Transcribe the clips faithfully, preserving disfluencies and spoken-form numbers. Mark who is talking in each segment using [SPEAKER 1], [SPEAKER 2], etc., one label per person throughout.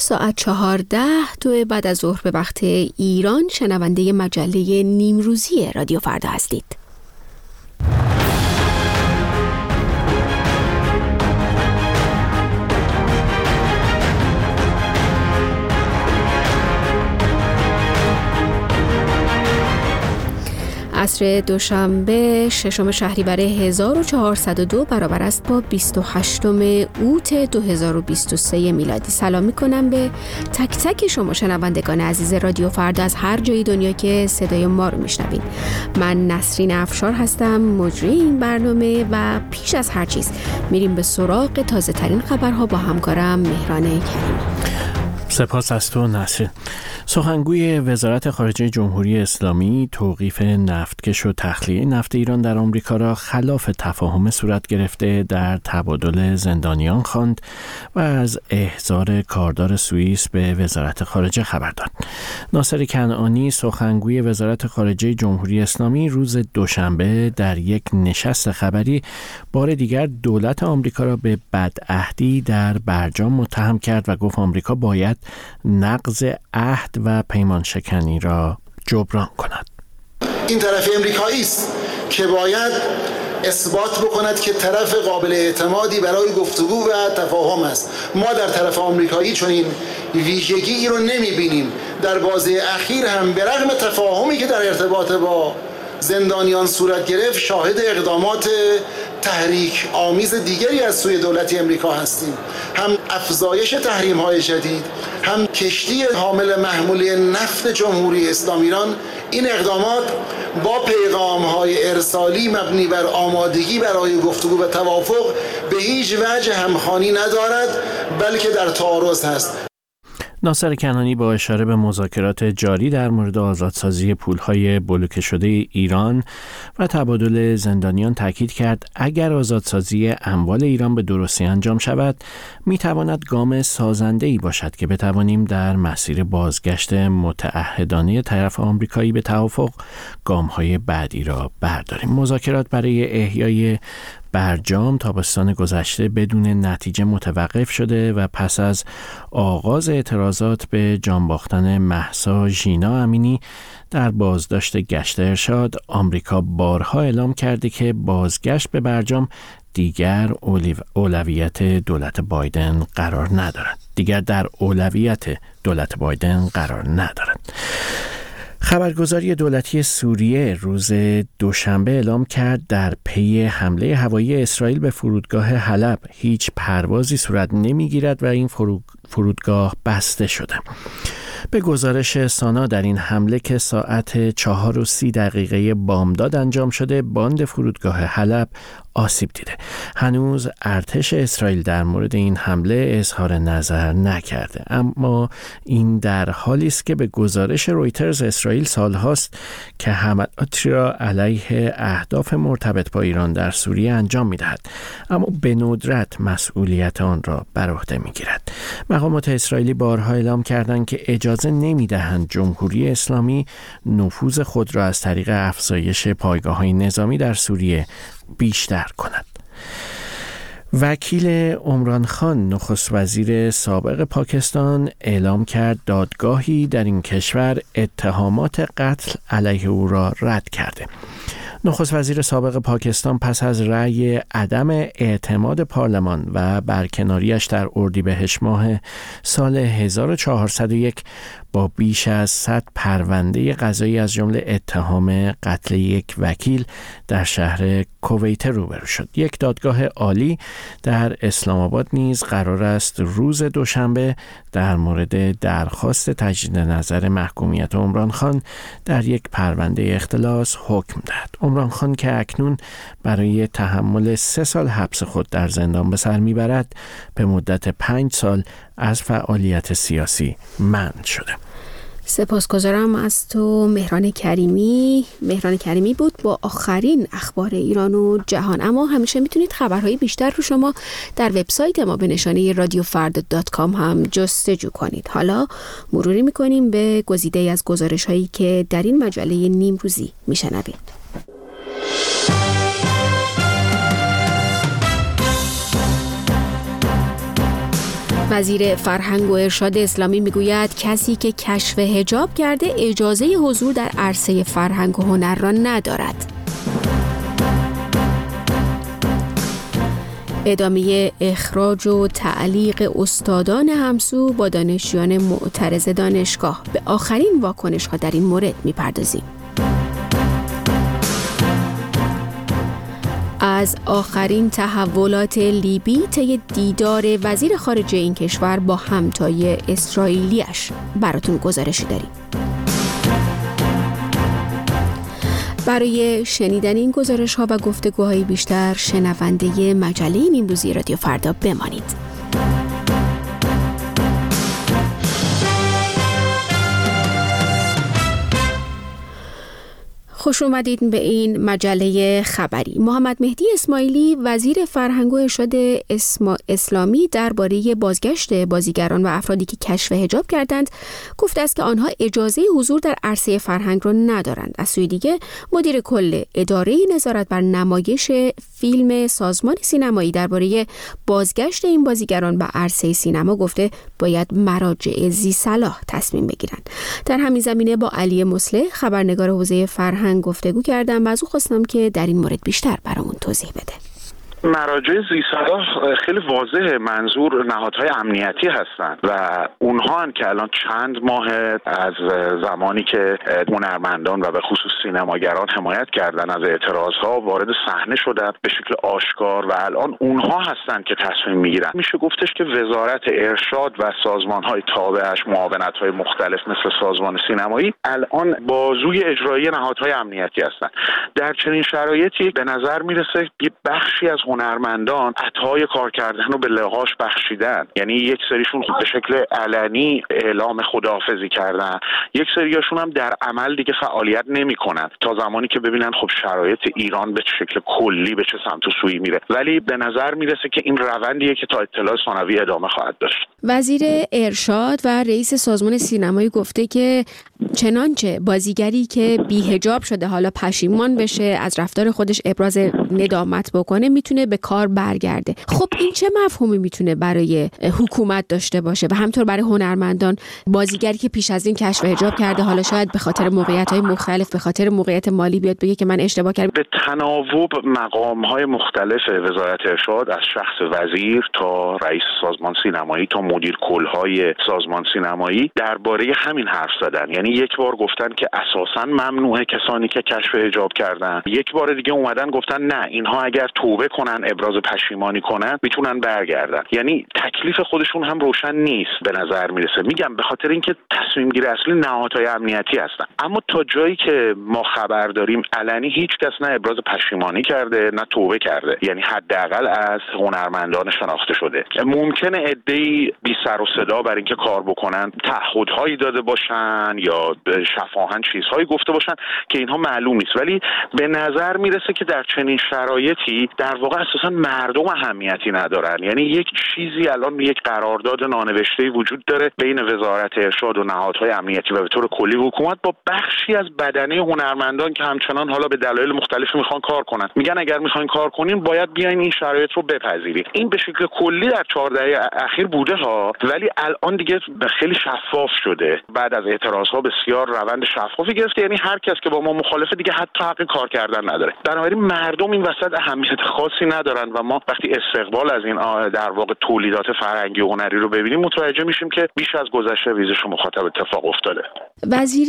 [SPEAKER 1] ساعت چهارده دو بعد از ظهر به وقت ایران شنونده مجله نیمروزی رادیو فردا هستید. عصر دوشنبه ششم شهریور هزار و چهارصد و دو برابر است با بیست و هشتم اوت دو هزار و بیست و سه میلادی. سلام میکنم به تک تک شما شنوندگان عزیز رادیو فردا از هر جای دنیا که صدای ما رو میشنوین. من نسرین افشار هستم، مجری این برنامه، و پیش از هر چیز میریم به سراغ تازه ترین خبرها با همکارم مهران کریمی.
[SPEAKER 2] سپاس از تو نسرین. سخنگوی وزارت خارجه جمهوری اسلامی توقیف نفتکش و تخلیه نفت ایران در آمریکا را خلاف تفاهم صورت گرفته در تبادل زندانیان خواند و از احضار کاردار سوئیس به وزارت خارجه خبر داد. ناصر کنعانی سخنگوی وزارت خارجه جمهوری اسلامی روز دوشنبه در یک نشست خبری بار دیگر دولت آمریکا را به بدعهدی در برجام متهم کرد و گفت آمریکا باید نقض عهد و پیمان شکنی را جبران کند.
[SPEAKER 3] این طرف امریکایی است که باید اثبات بکند که طرف قابل اعتمادی برای گفتگو و تفاهم است. ما در طرف آمریکایی چون این ویژگی رو نمی‌بینیم. در بازه اخیر هم به رغم تفاهمی که در ارتباط با زندانیان صورت گرفت، شاهد اقدامات تحریک آمیز دیگری از سوی دولت امریکا هستیم. هم افزایش تحریم‌های جدید، هم کشتی حامل محموله نفت جمهوری اسلامی ایران. این اقدامات با پیغام‌های ارسالی مبنی بر آمادگی برای گفتگو و توافق به هیچ وجه همخوانی ندارد، بلکه در تعارض هست.
[SPEAKER 2] ناصر کنعانی با اشاره به مذاکرات جاری در مورد آزادسازی پولهای بلوکه شده ایران و تبادل زندانیان تاکید کرد اگر آزادسازی اموال ایران به درستی انجام شود میتواند گام سازنده‌ای باشد که بتوانیم در مسیر بازگشت متعهدانه طرف آمریکایی به توافق گام‌های بعدی را برداریم. مذاکرات برای احیای برجام تابستان گذشته بدون نتیجه متوقف شده و پس از آغاز اعتراضات به جان باختن مهسا ژینا امینی در بازداشت گشت ارشاد، آمریکا بارها اعلام کرده که بازگشت به برجام دیگر اولویت دولت بایدن قرار ندارد. دیگر در اولویت دولت بایدن قرار ندارد. خبرگزاری دولتی سوریه روز دوشنبه اعلام کرد در پی حمله هوایی اسرائیل به فرودگاه حلب هیچ پروازی صورت نمیگیرد و این فرودگاه بسته شده. به گزارش سانا در این حمله که ساعت چهار و سی دقیقه بامداد انجام شده، باند فرودگاه حلب آسیب دیده. هنوز ارتش اسرائیل در مورد این حمله اظهار نظر نکرده، اما این در حالی است که به گزارش رویترز اسرائیل سالهاست که حملاتی را علیه اهداف مرتبط با ایران در سوریه انجام می‌دهد، اما به ندرت مسئولیت آن را بر عهده می‌گیرد. مقامات اسرائیلی بارها اعلام کردند که اجازه نمی‌دهند جمهوری اسلامی نفوذ خود را از طریق افزایش پایگاه‌های نظامی در سوریه بیشتر کند. وکیل عمران خان نخست وزیر سابق پاکستان اعلام کرد دادگاهی در این کشور اتهامات قتل علیه او را رد کرده. نخست وزیر سابق پاکستان پس از رأی عدم اعتماد پارلمان و برکناریش در اردیبهشت ماه سال هزار و چهارصد و یک با بیش از صد پرونده قضایی از جمله اتهام قتل یک وکیل در شهر کویت روبرو شد. یک دادگاه عالی در اسلام آباد نیز قرار است روز دوشنبه در مورد درخواست تجدید نظر محکومیت عمران خان در یک پرونده اختلاس حکم دهد. عمران خان که اکنون برای تحمل سه سال حبس خود در زندان به سر میبرد، به مدت پنج سال از فعالیت سیاسی منع شده.
[SPEAKER 1] سپاسگزارم از تو مهران کریمی. مهران کریمی بود با آخرین اخبار ایران و جهان. اما همیشه میتونید خبرهای بیشتر رو شما در وبسایت ما به نشانه رادیو فردا دات کام هم جستجو کنید. حالا مروری میکنیم به گزیده از گزارش هایی که در این مجله نیمروزی میشنوید. وزیر فرهنگ و ارشاد اسلامی میگوید کسی که کشف حجاب کرده اجازه حضور در عرصه فرهنگ و هنر را ندارد. ادامه اخراج و تعلیق استادان همسو با دانشجویان معترض دانشگاه. به آخرین واکنش ها در این مورد میپردازیم. از آخرین تحولات لیبی طی دیدار وزیر خارجه این کشور با همتای اسرائیلیش براتون گزارشی داریم. برای شنیدن این گزارش ها و گفتگوهای بیشتر شنونده مجله نیمروزی رادیو فردا بمانید. خوش اومدید به این مجله خبری. محمد مهدی اسماعیلی وزیر فرهنگ و ارشاد اسلامی درباره بازگشت بازیگران و افرادی که کشف حجاب کردند گفته است که آنها اجازه حضور در عرصه فرهنگ را ندارند. از سوی دیگه مدیر کل اداره نظارت بر نمایش فیلم سازمان سینمایی درباره بازگشت این بازیگران به عرصه سینما گفته باید مراجع ذی صلاح تصمیم بگیرند. در همین زمینه با علی مصلح خبرنگار حوزه فرهنگ گفتگو کردم و از او خواستم که در این مورد بیشتر برامون توضیح بده.
[SPEAKER 4] مراجع ذی صلاح خیلی واضحه، منظور نهادهای امنیتی هستند و اونها هن که الان چند ماه از زمانی که هنرمندان و به خصوص سینماگران حمایت کردن از اعتراضها وارد صحنه شدن به شکل آشکار و الان اونها هستند که تصمیم میگیرن. میشه گفتش که وزارت ارشاد و سازمانهای تابعش، معاونت‌های مختلف مثل سازمان سینمایی الان بازوی اجرایی نهادهای امنیتی هستند. در چنین شرایطی به نظر میرسه یه بخشی از هنرمندان عطای کار کردن رو به لهاش بخشیدن، یعنی یک سریشون به شکل علنی اعلام خداحافظی کردن، یک سریاشون هم در عمل دیگه فعالیت نمی‌کنن تا زمانی که ببینن خب شرایط ایران به شکل کلی به چه سمت و سوی میره. ولی به نظر میرسه که این روندیه که تا اطلاع ثانوی ادامه خواهد داشت.
[SPEAKER 1] وزیر ارشاد و رئیس سازمان سینمایی گفته که چنانچه بازیگری که بی‌حجاب شده حالا پشیمان بشه، از رفتار خودش ابراز ندامت بکنه، میتونه به کار برگرده. خب این چه مفهومی میتونه برای حکومت داشته باشه و همطور برای هنرمندان؟ بازیگری که پیش از این کشف حجاب کرده حالا شاید به خاطر موقعیت‌های مختلف، به خاطر موقعیت مالی بیاد بگه که من اشتباه کردم.
[SPEAKER 4] به تناوب مقام‌های مختلف وزارت ارشاد از شخص وزیر تا رئیس سازمان سینمایی تا مدیر کل‌های سازمان سینمایی درباره همین حرف زدن. یعنی یک بار گفتن که اساساً ممنوعه کسانی که کشف حجاب کردن، یک بار دیگه اومدن گفتن نه، اینها اگر توبه کنن، ابراز پشیمانی کنن، میتونن برگردن. یعنی تکلیف خودشون هم روشن نیست به نظر میرسه. میگم به خاطر اینکه تصمیم گیری اصلی نهادهای امنیتی هستن. اما تا جایی که ما خبر داریم علنی هیچ کس نه ابراز پشیمانی کرده نه توبه کرده، یعنی حداقل از هنرمندان شناخته شده. ممکنه عده‌ای بی سر و صدا برای اینکه کار بکنن تعهدهایی داده باشن یا شفاهن چیزهایی گفته باشن که اینها معلوم نیست، ولی به نظر میرسه که در چنین شرایطی در واقع اساسا مردم اهمیتی ندارن. یعنی یک چیزی الان یک قرارداد نانوشته‌ای وجود داره بین وزارت ارشاد و نهادهای امنیتی و به طور کلی حکومت با بخشی از بدنه هنرمندان که همچنان حالا به دلایل مختلفی میخوان کار کنن. میگن اگر میخواین کار کنین باید بیاین این شرایط رو بپذیرید. این به شکل کلی در چهار دهه اخیر بوده ها، ولی الان دیگه خیلی شفاف شده. بعد از اعتراضها بسیار روند شفافی گرفته، یعنی هر کس که با ما مخالفه دیگه حتی حق کار کردن نداره. بنابراین مردم این وسط اهمیت خاصی ندارن و ما وقتی استقبال از این در واقع تولیدات فرهنگی و هنری رو ببینیم متوجه میشیم که بیش از گذشته ریزش مخاطب اتفاق افتاده.
[SPEAKER 1] وزیر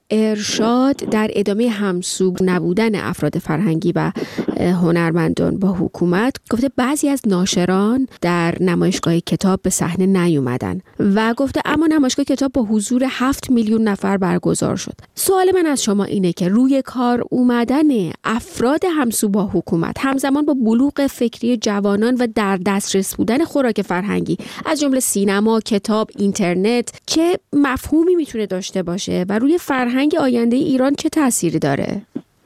[SPEAKER 1] ارشاد در ادامه همسو نبودن افراد فرهنگی و هنرمندان با حکومت گفته بعضی از ناشران در نمایشگاه کتاب به صحنه نیومدن و گفته اما نمایشگاه کتاب با حضور هفت میلیون نفر برگزار شد. سوال من از شما اینه که روی کار اومدن افراد همسو با حکومت همزمان با بلوغ فکری جوانان و در دسترس بودن خوراک فرهنگی از جمله سینما، کتاب، اینترنت چه مفهومی میتونه داشته باشه و روی فرهنگ آینده ایران چه تأثیری داره؟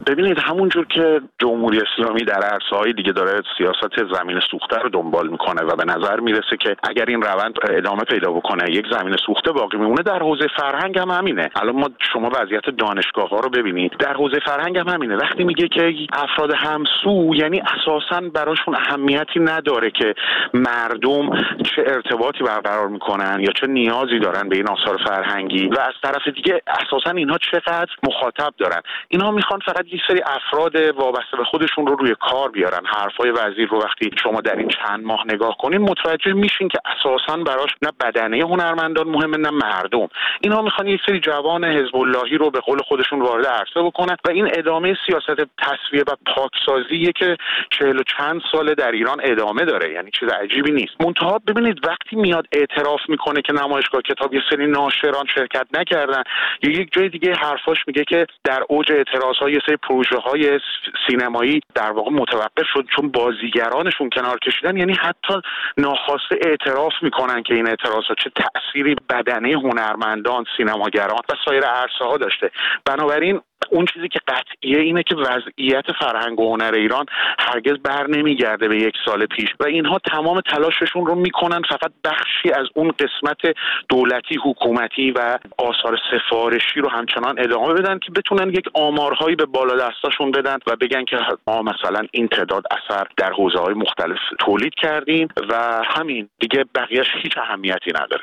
[SPEAKER 4] ببینید همونجور که جمهوری اسلامی در عرصه‌های دیگه داره سیاست زمین سوخته رو دنبال میکنه و به نظر میرسه که اگر این روند ادامه پیدا بکنه یک زمین سوخته باقی میمونه، در حوزه فرهنگ هم همینه. الان ما شما وضعیت دانشگاه‌ها رو ببینید، در حوزه فرهنگ هم همینه. وقتی میگه که افراد همسو، یعنی اساساً براشون اهمیتی نداره که مردم چه ارتباطی برقرار میکنن یا چه نیازی دارن به این آثار فرهنگی و از طرف دیگه اساساً اینها چقدر مخاطب دارن. اینها میخوان فقط یک سری افراد وابسته به خودشون رو روی کار بیارن. حرفای وزیر رو وقتی شما در این چند ماه نگاه کنین متوجه میشین که اساساً براش نه بدنه هنرمندان مهمه نه مردم. اینها میخوان یک سری جوان حزب اللهی رو به قول خودشون وارد عرصه بکنن و این ادامه سیاست تصفیه و پاکسازیه که چهل و چند ساله در ایران ادامه داره. یعنی چیز عجیبی نیست. منتها ببینید وقتی میاد اعتراف میکنه که نمایشگاه کتاب یه سری ناشران شرکت نکردن، یا یک جای دیگه حرفاش میگه که در اوج اعتراض‌ها یه سری پروژه‌های سینمایی در واقع متوقف شد چون بازیگرانشون کنار کشیدن، یعنی حتی ناخواسته اعتراف میکنن که این اعتراضات چه تأثیری بدنه هنرمندان، سینماگران و سایر عرصه‌ها داشته. بنابراین اون چیزی که قطعیه اینه که وضعیت فرهنگ و هنر ایران هرگز بر نمیگرده به یک سال پیش و اینها تمام تلاششون رو میکنن فقط بخشی از اون قسمت دولتی، حکومتی و آثار سفارشی رو همچنان ادامه بدن که بتونن یک آمارهایی به بالا دستاشون بدن و بگن که ما مثلا این تعداد اثر در حوزه‌های مختلف تولید کردیم و همین دیگه، بقیه‌اش هیچ اهمیتی نداره.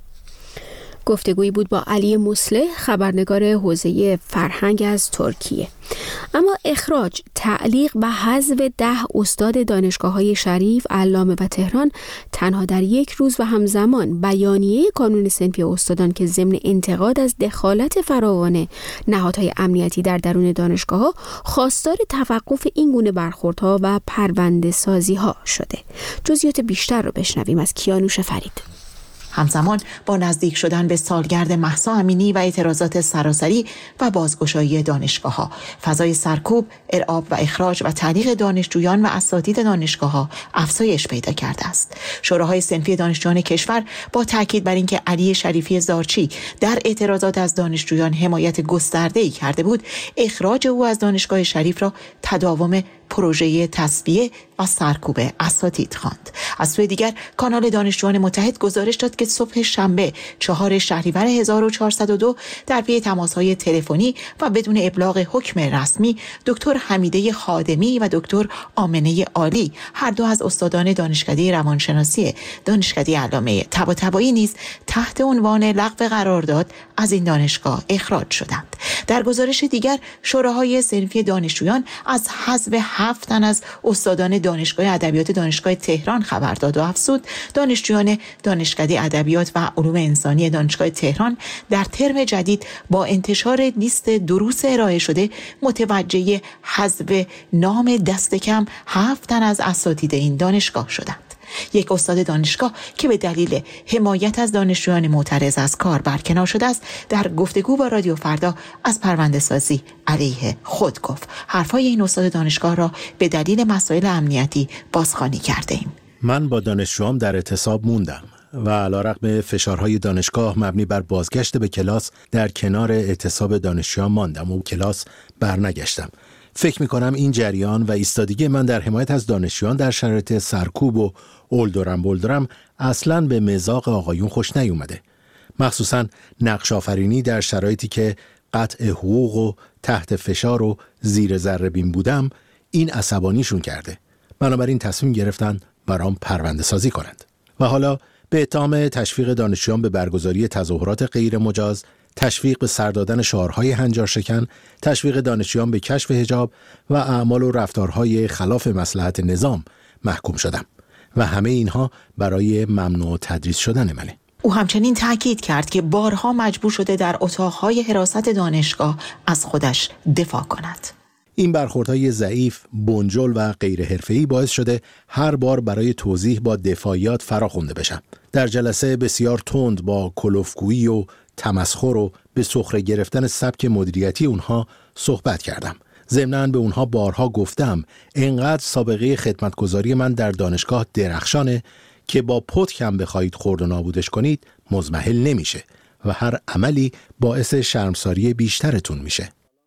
[SPEAKER 1] گفتگویی بود با علی مصلح، خبرنگار حوزه فرهنگ از ترکیه. اما اخراج، تعلیق و حذف ده استاد دانشگاه‌های شریف، علامه و تهران تنها در یک روز و همزمان بیانیه کانون صنفی استادان که ضمن انتقاد از دخالت فراوان نهادهای امنیتی در درون دانشگاه‌ها خواستار توقف این گونه برخوردها و پرونده سازی‌ها شده. جزئیات بیشتر رو بشنویم از کیانوش فرید.
[SPEAKER 5] همزمان با نزدیک شدن به سالگرد مهسا امینی و اعتراضات سراسری و بازگشایی دانشگاه‌ها، فضای سرکوب، ارعاب و اخراج و تعلیق دانشجویان و اساتید دانشگاه‌ها افزایش پیدا کرده است. شوراهای صنفی دانشجویان کشور با تاکید بر اینکه علی شریفی زارچی در اعتراضات از دانشجویان حمایت گسترده‌ای کرده بود، اخراج او از دانشگاه شریف را تداوم پروژه تصفیه و سرکوب اساتید خواند. از سوی دیگر کانال دانشجویان متحد گزارش داد که صبح شنبه چهار شهریور هزار و چهارصد و دو در پی تماس‌های تلفنی و بدون ابلاغ حکم رسمی، دکتر حمیده خادمی و دکتر آمنه عالی، هر دو از استادان دانشکده روانشناسی دانشکده علامه طباطبایی نیز تحت عنوان لغو قرارداد از این دانشگاه اخراج شدند. در گزارش دیگر شوراهای صنفی دانشجویان از حذف هفت تن از استادان دانشگاه ادبیات دانشگاه تهران خبر داد و افزود دانشجویان دانشکده ادبیات و علوم انسانی دانشگاه تهران در ترم جدید با انتشار لیست دروس ارائه شده متوجه حذف نام دست کم هفت تن از اساتید این دانشگاه شدند. یک استاد دانشگاه که به دلیل حمایت از دانشجویان معترض از کار برکنار شده است، در گفتگو با رادیو فردا از پرونده سازی علیه خود گفت. حرفای این استاد دانشگاه را به دلیل مسائل امنیتی بازخوانی کرده ایم.
[SPEAKER 6] من با دانشجوام در اعتصاب موندم و علیرغم فشارهای دانشگاه مبنی بر بازگشت به کلاس در کنار اعتصاب دانشجویان ماندم و کلاس برنگشتم. فکر می‌کنم این جریان و ایستادگی من در حمایت از دانشجویان در شرایط سرکوب و اولدرم بولدرم اصلاً به مذاق آقایون خوش نیومده. مخصوصاً نقش آفرینی در شرایطی که قطع حقوق و تحت فشار و زیر ذره بین بودم، این عصبانیشون کرده. بنابراین تصمیم گرفتن برام پرونده سازی کنند. و حالا به اتهام تشویق دانشجویان به برگزاری تظاهرات غیر مجاز، تشویق به سر دادن شعارهای هنجارشکن، تشویق دانشجویان به کشف حجاب و اعمال و رفتارهای خلاف مصلحت نظام محکوم شدم و همه اینها برای ممنوع تدریس شدن منه.
[SPEAKER 5] او همچنین تاکید کرد که بارها مجبور شده در اتاقهای حراست دانشگاه از خودش دفاع کند.
[SPEAKER 6] این برخوردهای ضعیف، بنجل و غیر حرفه‌ای باعث شده هر بار برای توضیح با دفاعیات فراخوانده بشم. در جلسه بسیار تند با کلوفگویی و تمسخر و به سخره گرفتن سبک مدیریتی اونها صحبت کردم. ضمناً به اونها بارها گفتم اینقدر سابقه خدمتگزاری من در دانشگاه درخشانه که با پتک هم بخواید خورد و نابودش کنید مضمحل نمیشه و هر عملی باعث شرمساری بیشترتون میشه.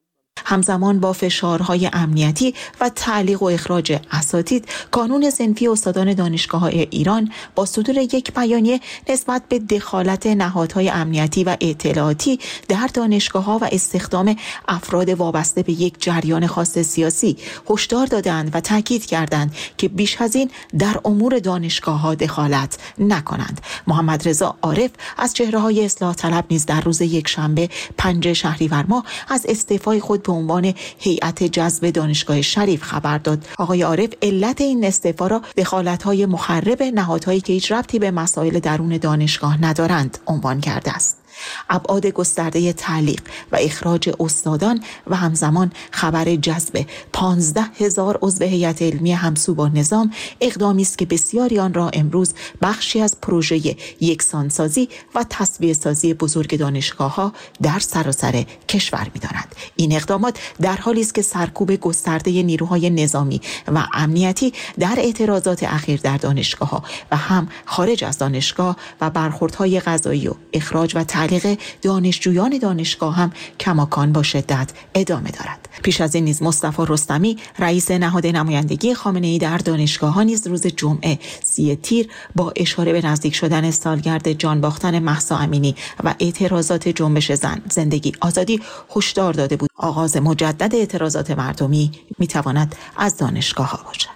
[SPEAKER 5] همزمان با فشارهای امنیتی و تعلیق و اخراج اساتید، کانون صنفی استادان دانشگاه‌های ایران با صدور یک بیانیه نسبت به دخالت نهادهای امنیتی و اطلاعاتی در دانشگاه‌ها و استخدام افراد وابسته به یک جریان خاص سیاسی هشدار دادند و تاکید کردند که بیش از این در امور دانشگاه‌ها دخالت نکنند. محمد رضا عارف از چهره‌های اصلاح طلب نیز در روز یکشنبه پنجم شهریور ماه از استعفای خود به عنوان هیئت جذب دانشگاه شریف خبر داد. آقای عارف علت این استعفا را دخالت‌های مخرب نهادهایی که هیچ ربطی به مسائل درون دانشگاه ندارند عنوان کرده است. ابعاد گسترده تعلیق و اخراج استادان و همزمان خبر جذب پانزده هزار عضو هیئت علمی همسو با نظام اقدامی است که بسیاری آن را امروز بخشی از پروژه یکسانسازی و تسویه سازی بزرگ دانشگاه‌ها در سراسر کشور می‌دانند. این اقدامات در حالی است که سرکوب گسترده نیروهای نظامی و امنیتی در اعتراضات اخیر در دانشگاه‌ها و هم خارج از دانشگاه و برخوردهای قضایی و اخراج و تعلیق دانشجویان دانشگاه هم کماکان با شدت ادامه دارد. پیش از این نیز مصطفی رستمی رئیس نهاد نمایندگی خامنه‌ای در دانشگاه‌ها نیز روز جمعه سی تیر با اشاره به نزدیک شدن سالگرد جان باختن مهسا امینی و اعتراضات جنبش زن زندگی آزادی هشدار داده بود آغاز مجدد اعتراضات مردمی میتواند از دانشگاه‌ها باشد.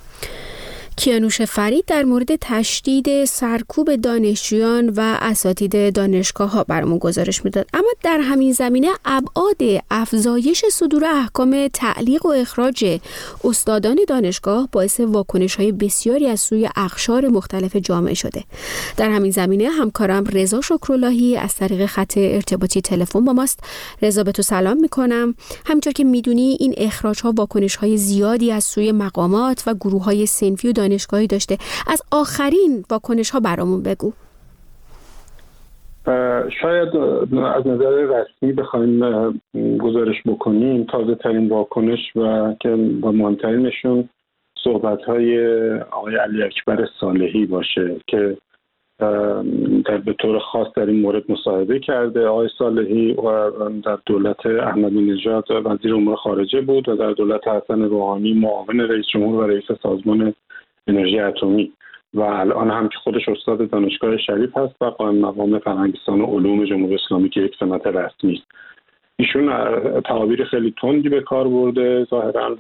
[SPEAKER 1] کیانوش فرید در مورد تشدید سرکوب دانشجویان و اساتید دانشگاه‌ها برامون گزارش میداد. اما در همین زمینه ابعاد افزایش صدور احکام تعلیق و اخراج استادان دانشگاه باعث واکنش‌های بسیاری از سوی اقشار مختلف جامعه شده. در همین زمینه همکارم رضا شکراللهی از طریق خط ارتباطی تلفن با ماست. رضا، به تو سلام میکنم. همینطور که میدونی این اخراج‌ها واکنش‌های زیادی از سوی مقامات و گروه‌های صنفی و دانشگاهی داشته. از آخرین واکنش ها برامون بگو.
[SPEAKER 7] شاید از نظر رسمی بخوایم گزارش بکنیم تازه ترین واکنش و که با مهمترینشون صحبت های آقای علی اکبر صالحی باشه که در به طور خاص در این مورد مصاحبه کرده. آقای صالحی و در دولت احمدی نژاد وزیر امور خارجه بود و در دولت حسن روحانی معاون رئیس جمهور و رئیس سازمان انرژی اتمی و الان هم که خودش استاد دانشگاه شریف هست و قائم مقام فرهنگستان و علوم جمهوری اسلامی که یک سمت رسمی است. ایشون تعابیر خیلی تندی به کار برده ظاهرا و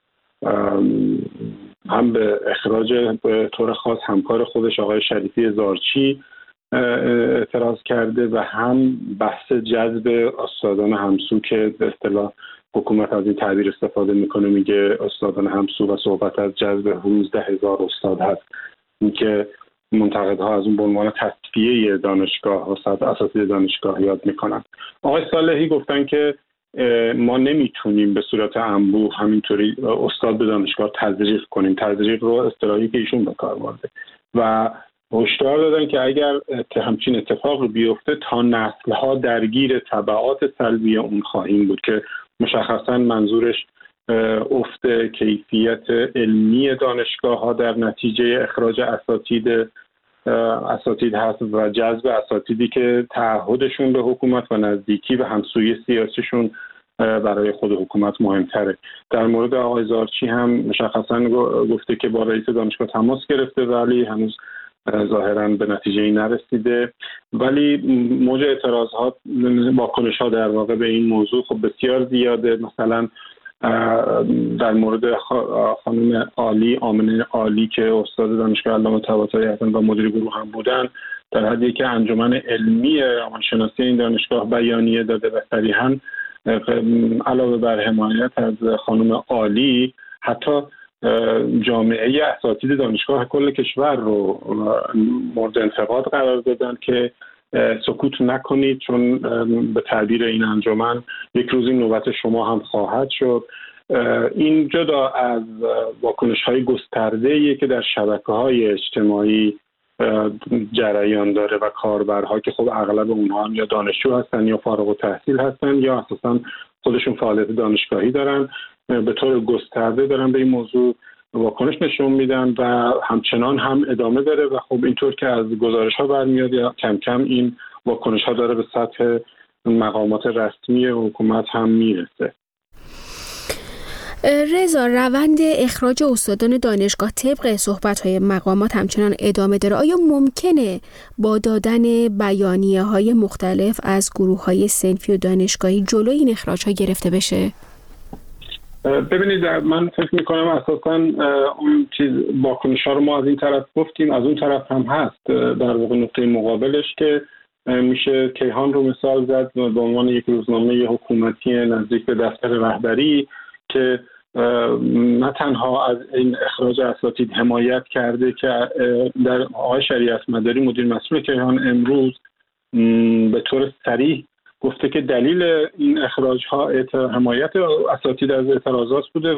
[SPEAKER 7] هم به اخراج به طور خاص همکار خودش آقای شریفی زارچی اعتراض کرده و هم بحث جذب استادان همسو که به اصطلاح حکومت از این تعبیر استفاده میکنه، میگه استادان همسو و صحبت از جذب هجده هزار استاد هست. این که منتقدها از اون به عنوان تصفیه دانشگاه و اساتید دانشگاه یاد میکنن. آقای صالحی گفتن که ما نمیتونیم به صورت انبوه همینطوری استاد به دانشگاه تزریق کنیم. تزریق رو اصطلاحی که ایشون به کار برده و هشدار دادن که اگر همچین اتفاق بیفته تا نسل‌ها درگیر تبعات سلبی اون خواهیم بود که مشخصاً منظورش افت کیفیت علمی دانشگاه‌ها در نتیجه اخراج اساتید اساتید هست و جذب اساتیدی که تعهدشون به حکومت و نزدیکی و همسویی سیاسیشون برای خود حکومت مهمتره. در مورد آقای زارچی هم مشخصاً گفته که با رئیس دانشگاه تماس گرفته ولی هنوز ظاهراً به نتیجه‌ای نرسیده. ولی موج اعتراضات واکنش‌ها در واقع به این موضوع خب بسیار زیاده. مثلا در مورد خانم عالی آمنه عالی که استاد دانشگاه علامه طباطبایی هستند و مدیر گروه هم بودن، در حدی که انجمن علمی روانشناسی این دانشگاه بیانیه داده و صریحاً علاوه بر حمایت از خانم عالی حتی جامعه اساتید دانشگاه کل کشور رو مورد انتقاد قرار دادن که سکوت نکنید چون به تعبیر این انجمن یک روزی نوبت شما هم خواهد شد. این جدا از واکنش‌های گسترده‌ای که در شبکه‌های اجتماعی جریان داره و کاربرها که خب اغلب اونها هم یا دانشجو هستن یا فارغ التحصیل هستن یا اساساً خودشون فعالیت دانشگاهی دارن، به طور گسترده دارن به این موضوع واکنش نشون میدن و همچنان هم ادامه داره و خب اینطور که از گزارش‌ها برمیاد یا کم کم این واکنش‌ها داره به سطح مقامات رسمی حکومت هم میرسه.
[SPEAKER 1] رضا، روند اخراج استادان دانشگاه طبق صحبت‌های مقامات همچنان ادامه داره. آیا ممکنه با دادن بیانیه‌های مختلف از گروه‌های صنفی و دانشگاهی جلوی این اخراج‌ها گرفته بشه؟
[SPEAKER 7] ببینید، من فکر می‌کنم اساساً اون چیز واکنش‌ها رو ما از این طرف گفتیم، از اون طرف هم هست. در واقع نقطه مقابلش که میشه کیهان رو مثال زد به عنوان یک روزنامه حکومتی نزدیک به دفتر رهبری که نه تنها از این اخراج اساتید حمایت کرده که در آقای شریعت مداری مدیر مسئول کیهان امروز به طور صریح گفته که دلیل این اخراج ها حمایت اساتید از اعتراضات بوده.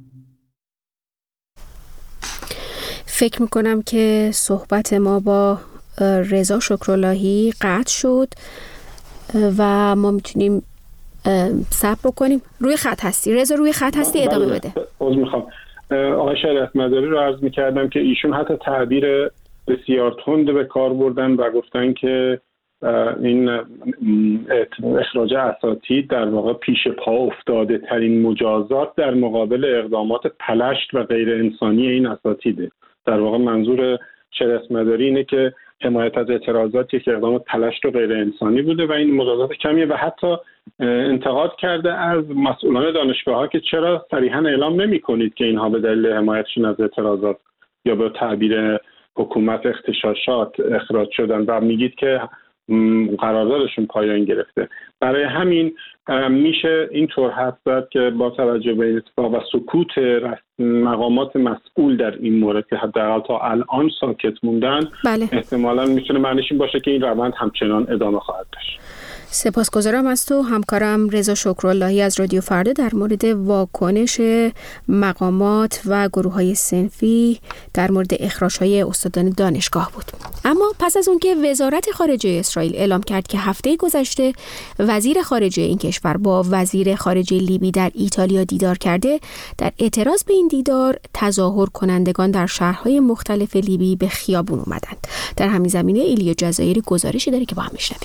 [SPEAKER 1] فکر میکنم که صحبت ما با رضا شکراللهی قطع شد و ما میتونیم صبر کنیم. روی خط هستی رضا؟ روی خط هستی؟ ادامه بده.
[SPEAKER 7] عذر میخوام. آقای شریعت مداری رو عرض میکردم که ایشون حتی تعبیر بسیار تند به کار بردن و گفتن که این اخراج اساتید در واقع پیش پا افتاده ترین مجازات در مقابل اقدامات پلشت و غیر انسانی این اساتیده. در واقع منظور شریعت مداری اینه که حمایت از اعتراضات یک اقدام پلشت و غیر انسانی بوده و این مجازات کمیه و حتی انتقاد کرده از مسئولان دانشگاه‌ها که چرا صریحاً اعلام نمی‌کنید که اینها به دلیل حمایتشون از اعتراضات یا به تعبیر حکومت اغتشاشات اخراج شدن و میگید که قراردادشون پایان گرفته. برای همین میشه اینطور حد زد که با توجه به این اتفاق و سکوت مقامات مسئول در این مورد که حداقل تا الان ساکت موندن،
[SPEAKER 1] بله،
[SPEAKER 7] احتمالاً میتونه معنیش این باشه که این روند همچنان ادامه خواهد داشت.
[SPEAKER 1] سپاسگزارم از تو همکارم رضا شکراللهی از رادیو فردا در مورد واکنش مقامات و گروه‌های صنفی در مورد اخراج‌های استادان دانشگاه بود. اما پس از اون که وزارت خارجه اسرائیل اعلام کرد که هفته گذشته وزیر خارجه این کشور با وزیر خارجه لیبی در ایتالیا دیدار کرده، در اعتراض به این دیدار تظاهر کنندگان در شهرهای مختلف لیبی به خیابون اومدند. در همین زمینه ایلیا جزایری گزارشی داره که با هم میشنویم.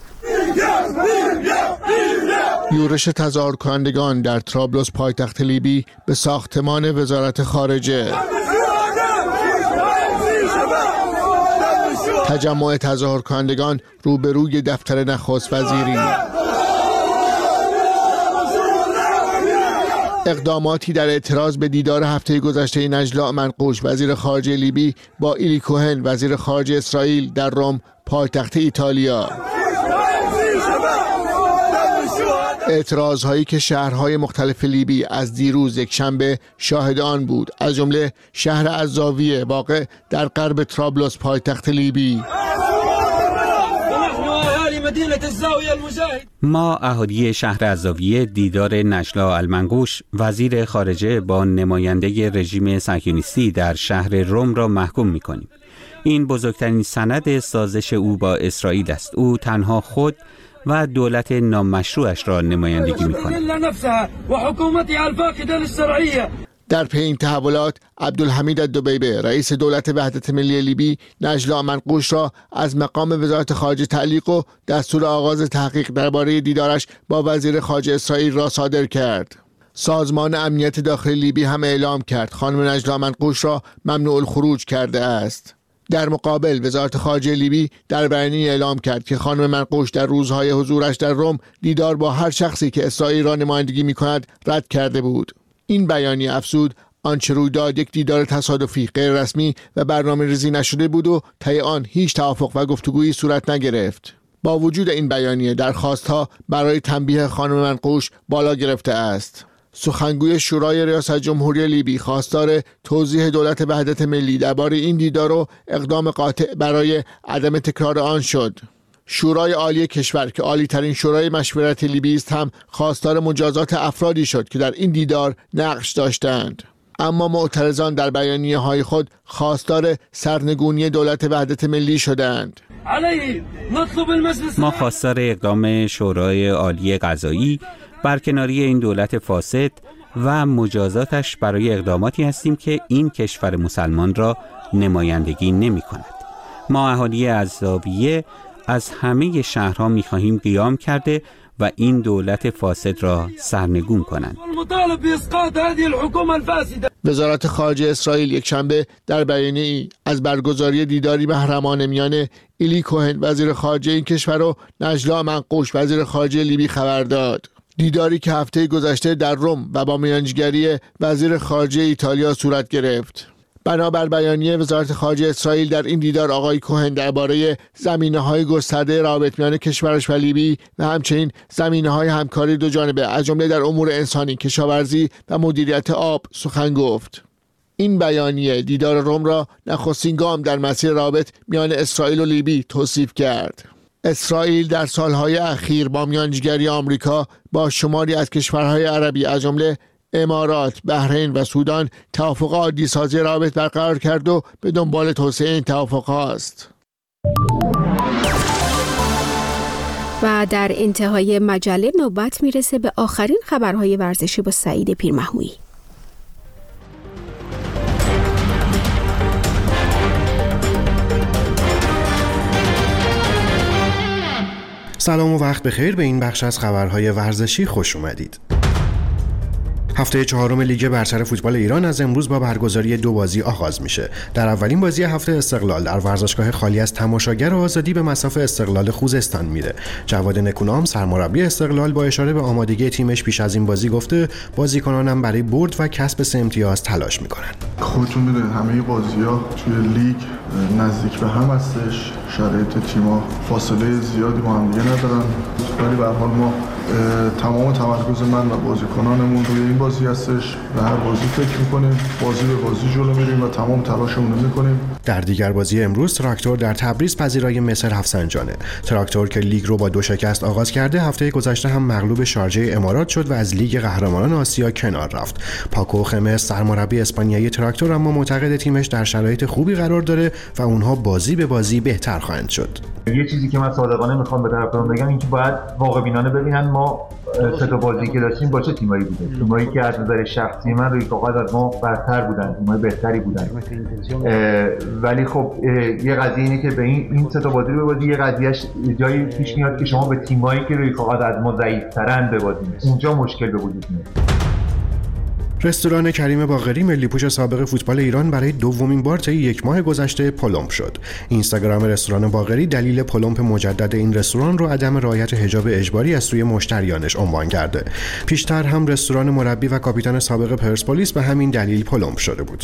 [SPEAKER 8] یورش تظاهر کنندگان در طرابلس پایتخت لیبی به ساختمان وزارت خارجه. تجمع تظاهر کنندگان روبروی دفتر نخست وزیری. اقداماتی در اعتراض به دیدار هفته گذشته نجلا منقوش وزیر خارجه لیبی با ایلی کوهن وزیر خارجه اسرائیل در روم پایتخت ایتالیا. اعتراض هایی که شهرهای مختلف لیبی از دیروز یک شنبه شاهد آن بود، از جمله شهر الزاویه واقع در غرب طرابلس پایتخت لیبی.
[SPEAKER 9] ما اهالی شهر الزاویه دیدار نجلا المنقوش وزیر خارجه با نماینده رژیم صهیونیستی در شهر روم را محکوم می‌کنیم. این بزرگترین سند سازش او با اسرائیل است. او تنها خود و دولت نامشروعش را نمایندگی می‌کند.
[SPEAKER 8] در پی این تحولات عبدالحمید الدبیبه رئیس دولت وحدت ملی لیبی نجلا منقوش را از مقام وزارت خارجه تعلیق و دستور آغاز تحقیق درباره دیدارش با وزیر خارجه اسرائیل را صادر کرد. سازمان امنیت داخلی لیبی هم اعلام کرد خانم نجلا منقوش را ممنوع الخروج کرده است. در مقابل وزارت خارجه لیبی در بیانیه اعلام کرد که خانم منقوش در روزهای حضورش در روم دیدار با هر شخصی که اسرائیل را نمایندگی می‌کند رد کرده بود. این بیانیه افزود آنچه روی داد یک دیدار تصادفی غیر رسمی و برنامه‌ریزی نشده بود و طی آن هیچ توافق و گفتگویی صورت نگرفت. با وجود این بیانیه درخواست‌ها برای تنبیه خانم منقوش بالا گرفته است. سخنگوی شورای ریاست جمهوری لیبی خواستار توضیح دولت وحدت ملی درباره این دیدار و اقدام قاطع برای عدم تکرار آن شد. شورای عالی کشور که عالی ترین شورای مشورت لیبی است هم خواستار مجازات افرادی شد که در این دیدار نقش داشتند. اما معترضان در بیانیه های خود خواستار سرنگونی دولت وحدت ملی شدند.
[SPEAKER 9] ما خواستار اقدام شورای عالی قضایی برکناری این دولت فاسد و مجازاتش برای اقداماتی هستیم که این کشور مسلمان را نمایندگی نمی کند. ما اهالی الزاویه از همه شهرها می خواهیم قیام کرده و این دولت فاسد را سرنگون کنند.
[SPEAKER 8] وزارت خارجه اسرائیل یکشنبه در بیانیه‌ای از برگزاری دیداری محرمانه میان ایلی کوهن وزیر خارجه این کشور و نجلا منقوش وزیر خارجه لیبی خبر داد. دیداری که هفته گذشته در روم و با میانجیگری وزیر خارجه ایتالیا صورت گرفت. بنابر بیانیه وزارت خارجه اسرائیل در این دیدار آقای کوهن درباره زمینه‌های گسترده روابط میان کشورش و لیبی و همچنین زمینه‌های همکاری دو جانبه از جمله در امور انسانی، کشاورزی و مدیریت آب سخن گفت. این بیانیه دیدار روم را نخستین گام در مسیر روابط میان اسرائیل و لیبی توصیف کرد. اسرائیل در سالهای اخیر با میانجیگری آمریکا با شماری از کشورهای عربی از جمله امارات، بحرین و سودان توافق عادی‌سازی روابط برقرار کرد و به دنبال توسعه این توافق‌ها است.
[SPEAKER 1] و در انتهای مجله نوبت میرسه به آخرین خبرهای ورزشی با سعید پیرمحمودی.
[SPEAKER 10] سلام و وقت بخیر، به این بخش از خبرهای ورزشی خوش اومدید. هفته چهارم لیگ برتر فوتبال ایران از امروز با برگزاری دو بازی آغاز میشه. در اولین بازی هفته استقلال در ورزشگاه خالی از تماشاگر آزادی به مصاف استقلال خوزستان میره. جواد نکونام سرمربی استقلال با اشاره به آمادگی تیمش پیش از این بازی گفته بازیکنانم برای برد و کسب سه امتیاز تلاش میکنن.
[SPEAKER 11] خودتون میدونید همه بازی‌ها توی لیگ نزدیک به هم هستش، شرایط تیم‌ها فاصله زیادی با هم دیگه ندارن، ولی به هر حال ما تمام تمرکز من و بازیکنانمون روی این بازی هستش و هر بازی فکر میکنیم، بازی به بازی جلو میریم و تمام تلاشمون رو میکنیم.
[SPEAKER 10] در دیگر بازی امروز تراکتور در تبریز پذیرای مصر رفسنجانه. تراکتور که لیگ رو با دو شکست آغاز کرده هفته گذشته هم مغلوب شارجه امارات شد و از لیگ قهرمانان آسیا کنار رفت. پاکو خمس سرمربی اسپانیایی تراکتور اما معتقد تیمش در شرایط خوبی قرار داره و اونها بازی به بازی بهتر خواهند شد.
[SPEAKER 12] یه چیزی که من صادقانه میخوام به طرفداران بگم این که باید واقع بینانه ببینن ما سه تا بازی که داشتیم با چه تیمایی بوده. تیمایی که از نظر شخصی من روی کاغذ از ما برتر بودن، تیمای بهتری بودن. ولی خب یه قضیه اینه که به این این سه تا بازی به بازی یه قضیهش جایی پیش میاد که شما به تیمایی که روی کاغذ از ما ضعیف‌ترن ببازید. اونجا مشکل به وجود میاد.
[SPEAKER 10] رستوران کریم باقری ملی‌پوش سابق فوتبال ایران برای دومین بار طی یک ماه گذشته پلمپ شد. اینستاگرام رستوران باقری دلیل پلمپ مجدد این رستوران رو عدم رعایت حجاب اجباری از سوی مشتریانش عنوان کرده. پیشتر هم رستوران مربی و کاپیتان سابق پرسپولیس به همین دلیل پلمپ شده بود.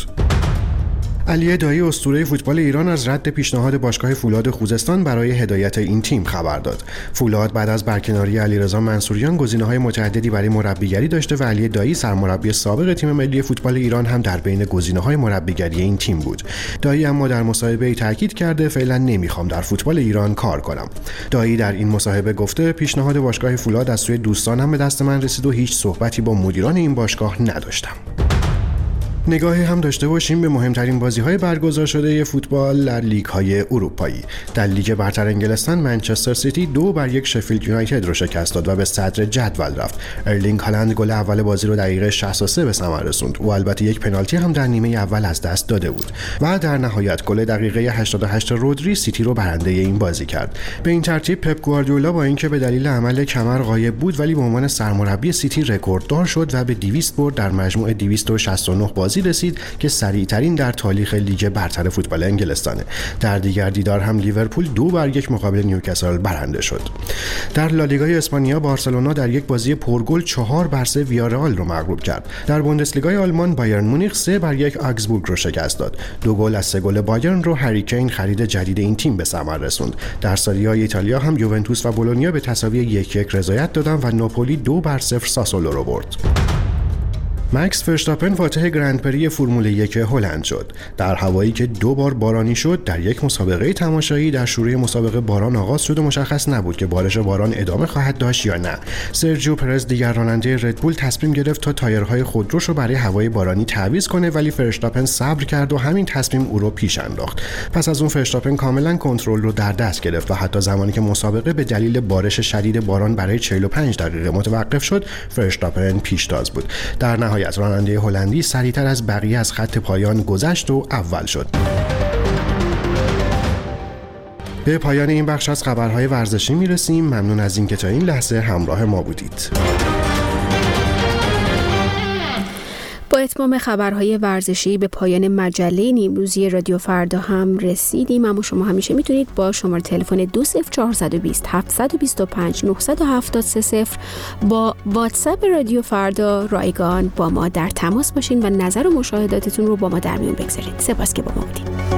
[SPEAKER 10] علی دایی اسطوره فوتبال ایران از رد پیشنهاد باشگاه فولاد خوزستان برای هدایت این تیم خبر داد. فولاد بعد از برکناری علیرضا منصوریان گزینه‌های متعددی برای مربیگری داشته و علی دایی سرمربی سابق تیم ملی فوتبال ایران هم در بین گزینه‌های مربیگری این تیم بود. دایی اما در مصاحبه‌ای تاکید کرده فعلا نمیخوام در فوتبال ایران کار کنم. دایی در این مصاحبه گفته پیشنهاد باشگاه فولاد از سوی دوستانم به دست من رسید و هیچ صحبتی با مدیران این باشگاه نداشتم. نگاهی هم داشته باشیم به مهمترین بازی‌های برگزار شده فوتبال در لیگ‌های اروپایی. در لیگ برتر انگلستان منچستر سیتی دو بر یک شفیلد یونایتد رو شکست داد و به صدر جدول رفت. ارلینگ هالند گل اول بازی رو دقیقه شصت و سه به ثمر رسوند و البته یک پنالتی هم در نیمه اول از دست داده بود. و در نهایت گل دقیقه هشتاد و هشت رودری سیتی رو برنده این بازی کرد. به این ترتیب پپ گواردیولا با اینکه به دلیل عمل کمر غایب بود ولی به عنوان سرمربی سیتی رکورددار شد و به دویست برد در مجموع دویست و شصت و نه بازی رسید که سریعترین در تاریخ لیگ برتر فوتبال انگلستانه. در دیگر دیدار هم لیورپول دو بر یک مقابل نیوکاسل برنده شد. در لالیگای اسپانیا بارسلونا در یک بازی پرگل چهار بر سه ویارئال رو مغلوب کرد. در بوندسلیگای آلمان بایرن مونیخ سه بر یک آگزبورگ رو شکست داد. دو گل از سه گل بایرن رو هری کین خرید جدید این تیم به ثمر رسوند. در سری آ ایتالیا هم یوونتوس و بولونیا به تساوی یک یک رضایت دادند و ناپولی دو بر صفر ساسولو رو برد. مکس فرشتاپن فاتح گرند پری فرمول یک هلند شد. در هوایی که دو بار بارانی شد در یک مسابقه تماشایی در شروع مسابقه باران آغاز شد و مشخص نبود که بارش باران ادامه خواهد داشت یا نه. سرجیو پرز دیگر راننده ردبول تصمیم گرفت تا تایرهای خودروش رو برای هوای بارانی تعویض کنه ولی فرشتاپن صبر کرد و همین تصمیم او رو پیش انداخت. پس از اون فرشتاپن کاملا کنترل رو در دست گرفت و حتی زمانی که مسابقه به دلیل بارش شدید باران برای چهل و پنج دقیقه متوقف شد فرشتاپن پیشتاز بود. در نهایت راننده هلندی سریعتر از بقیه از خط پایان گذشت و اول شد. به پایان این بخش از خبرهای ورزشی میرسیم. ممنون از اینکه تا این لحظه همراه ما بودید.
[SPEAKER 1] با اتمام خبرهای ورزشی به پایان مجله نیمروزی رادیو فردا هم رسیدیم. اما شما همیشه میتونید با شماره تلفن دو صفر چهار دو صفر هفت دو پنج نه هفت سه صفر با واتساپ رادیو فردا رایگان با ما در تماس باشین و نظر و مشاهداتتون رو با ما در میون بگذارید. سپاس که با ما بودید.